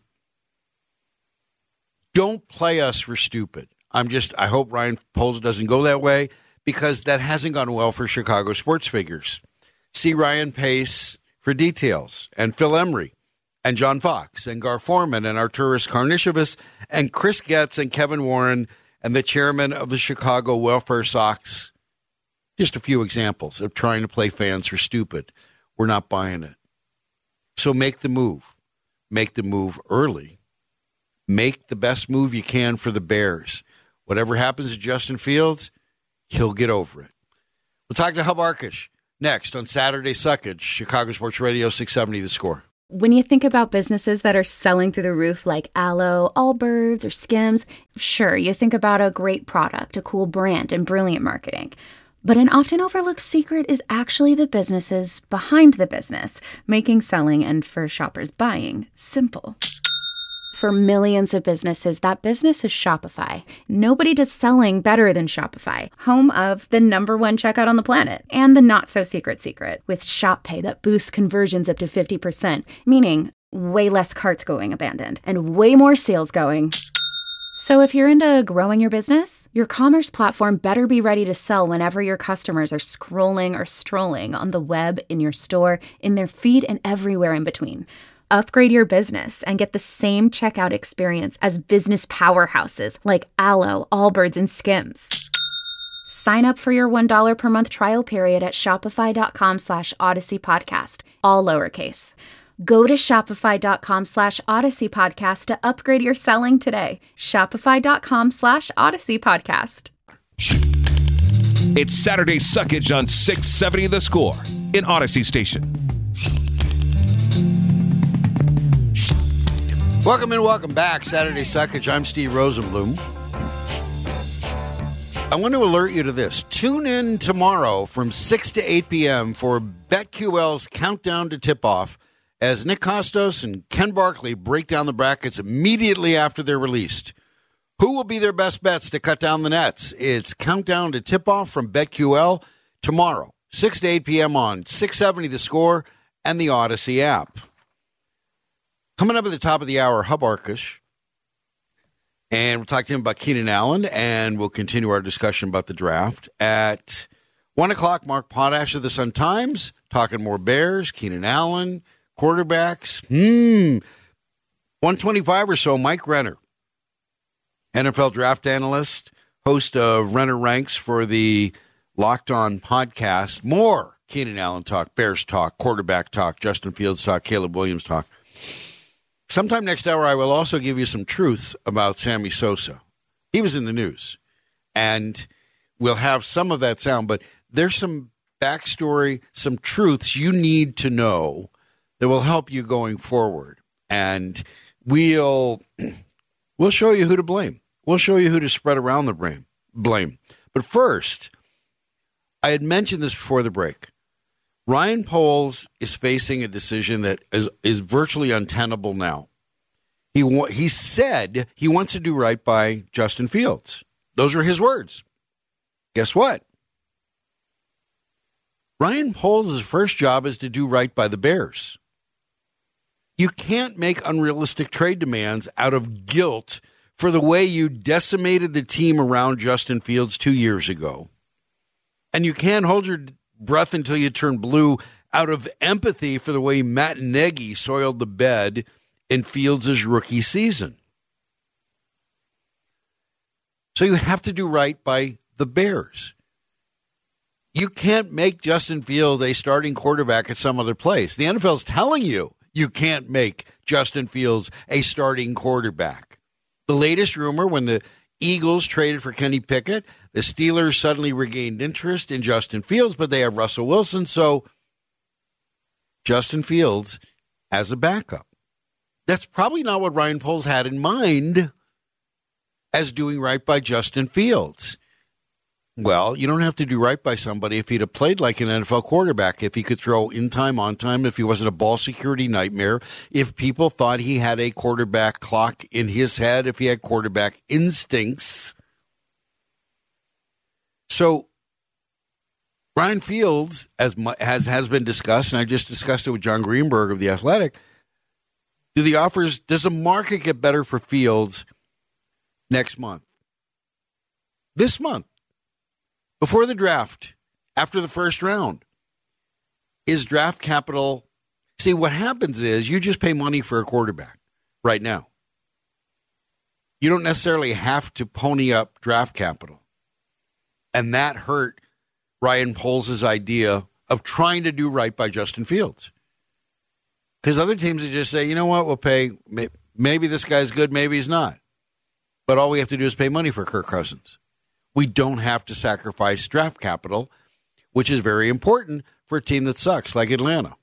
don't play us for stupid. I'm just, I hope Ryan Poles doesn't go that way because that hasn't gone well for Chicago sports figures. See Ryan Pace for details, and Phil Emery, and John Fox, and Gar Forman, and Arturas Karnisovas, and Chris Getz, and Kevin Warren, and the chairman of the Chicago Welfare Sox. Just a few examples of trying to play fans for stupid. We're not buying it. So make the move. Make the move early. Make the best move you can for the Bears. Whatever happens to Justin Fields, he'll get over it. We'll talk to Hub Arkush next on Saturday Suckage, Chicago Sports Radio six seventy The Score. When you think about businesses that are selling through the roof like Aloe, Allbirds, or Skims, sure, you think about a great product, a cool brand, and brilliant marketing. But an often overlooked secret is actually the businesses behind the business, making selling and, for shoppers, buying simple. For millions of businesses, that business is Shopify. Nobody does selling better than Shopify, home of the number one checkout on the planet, and the not-so-secret secret, with Shop Pay that boosts conversions up to fifty percent, meaning way less carts going abandoned, and way more sales going. So if you're into growing your business, your commerce platform better be ready to sell whenever your customers are scrolling or strolling on the web, in your store, in their feed, and everywhere in between. Upgrade your business and get the same checkout experience as business powerhouses like Aloe, Allbirds, and Skims. Sign up for your one dollar per month trial period at shopify.com slash Odyssey Podcast, all lowercase. Go to shopify.com slash Odyssey Podcast to upgrade your selling today. Shopify.com slash Odyssey Podcast. It's Saturday Suckage on six seventy The Score in Odyssey Station. Welcome and welcome back, Saturday Suckage. I'm Steve Rosenblum. I want to alert you to this. Tune in tomorrow from six to eight p.m. for BetQL's Countdown to Tip-Off as Nick Costos and Ken Barkley break down the brackets immediately after they're released. Who will be their best bets to cut down the nets? It's Countdown to Tip-Off from BetQL tomorrow, six to eight p.m. on six seventy The Score and the Odyssey app. Coming up at the top of the hour, Hub Arkush. And we'll talk to him about Keenan Allen, and we'll continue our discussion about the draft. At one o'clock, Mark Potash of the Sun-Times, talking more Bears, Keenan Allen, quarterbacks. Hmm. one twenty-five or so, Mike Renner, N F L draft analyst, host of Renner Ranks for the Locked On podcast. More Keenan Allen talk, Bears talk, quarterback talk, Justin Fields talk, Caleb Williams talk. Sometime next hour, I will also give you some truths about Sammy Sosa. He was in the news, and we'll have some of that sound, but there's some backstory, some truths you need to know that will help you going forward. And we'll we'll show you who to blame. We'll show you who to spread around the blame. Blame. But first, I had mentioned this before the break. Ryan Poles is facing a decision that is, is virtually untenable now. He he said he wants to do right by Justin Fields. Those are his words. Guess what? Ryan Poles' first job is to do right by the Bears. You can't make unrealistic trade demands out of guilt for the way you decimated the team around Justin Fields two years ago. And you can't hold your breath until you turn blue out of empathy for the way Matt Nagy soiled the bed in Fields' rookie season. So you have to do right by the Bears. You can't make Justin Fields a starting quarterback at some other place. The N F L is telling you you can't make Justin Fields a starting quarterback. The latest rumor, when the Eagles traded for Kenny Pickett, the Steelers suddenly regained interest in Justin Fields, but they have Russell Wilson, so Justin Fields as a backup. That's probably not what Ryan Poles had in mind as doing right by Justin Fields. Well, you don't have to do right by somebody if he'd have played like an N F L quarterback, if he could throw in time, on time, if he wasn't a ball security nightmare, if people thought he had a quarterback clock in his head, if he had quarterback instincts. So Ryan Fields, as has, has been discussed, and I just discussed it with John Greenberg of The Athletic, do the offers, does the market get better for Fields next month? This month? Before the draft, after the first round, is draft capital? See, what happens is you just pay money for a quarterback right now. You don't necessarily have to pony up draft capital. And that hurt Ryan Poles' idea of trying to do right by Justin Fields. Because other teams would just say, you know what, we'll pay, maybe this guy's good, maybe he's not. But all we have to do is pay money for Kirk Cousins. We don't have to sacrifice draft capital, which is very important for a team that sucks, like Atlanta.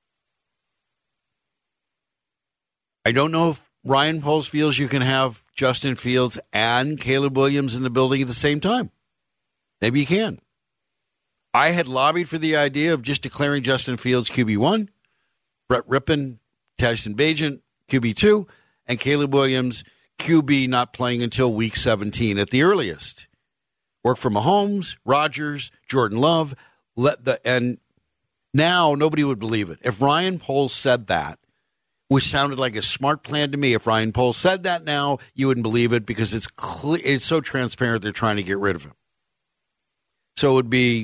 I don't know if Ryan Poles feels you can have Justin Fields and Caleb Williams in the building at the same time. Maybe you can. I had lobbied for the idea of just declaring Justin Fields Q B one, Brett Rippon, Tyson Bagent, Q B two, and Caleb Williams, Q B not playing until week seventeen at the earliest. Work for Mahomes, Rodgers, Jordan Love, let the and now nobody would believe it. If Ryan Poles said that, which sounded like a smart plan to me, if Ryan Poles said that now, you wouldn't believe it because it's clear, it's so transparent they're trying to get rid of him. So it would be,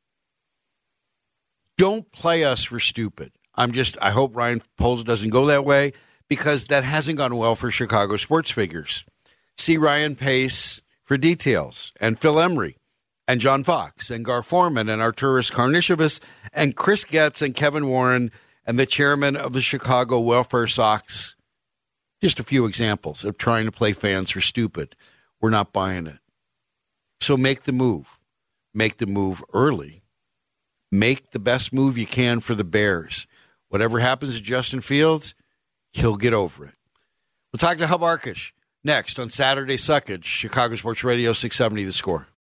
don't play us for stupid. I'm just, I hope Ryan Poles doesn't go that way because that hasn't gone well for Chicago sports figures. See Ryan Pace for details, and Phil Emery, and John Fox, and Gar Forman, and Arturas Karnisovas, and Chris Getz, and Kevin Warren, and the chairman of the Chicago Welfare Sox. Just a few examples of trying to play fans for stupid. We're not buying it. So make the move. Make the move early. Make the best move you can for the Bears. Whatever happens to Justin Fields, he'll get over it. We'll talk to Hub Arkush next on Saturday Suckage, Chicago Sports Radio six seventy The Score.